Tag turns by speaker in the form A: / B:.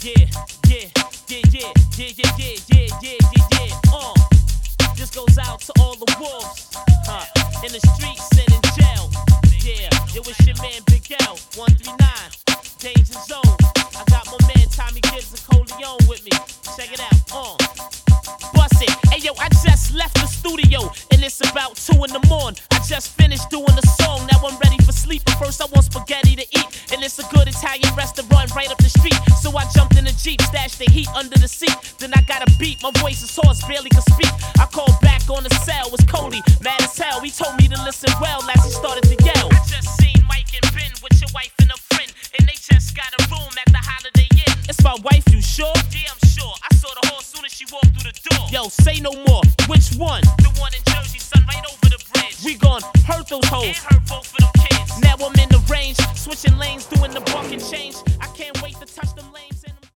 A: Yeah, yeah, yeah, yeah, yeah, yeah, yeah, yeah, yeah, yeah, yeah. This goes out to all the wolves, in the streets and in jail. Yeah, it was your man Big L, 139, Danger Zone. I got my man Tommy Gibbs and Coleon with me. Check it out, Bust it. Hey yo, I just left the studio and it's about 2 in the morning. I just finished doing the song, now I'm ready for sleep. But first I want spaghetti to eat, and it's a good Italian restaurant right up the street. So I jumped in the Jeep, stashed the heat under the seat. Then I got a beat, my voice is hoarse, barely could speak. I called back on the cell, was Cody, mad as hell. He told me to listen well as he started to yell. I just seen Mike and Ben with your wife and a friend, and they just got a room at the Holiday Inn. It's my wife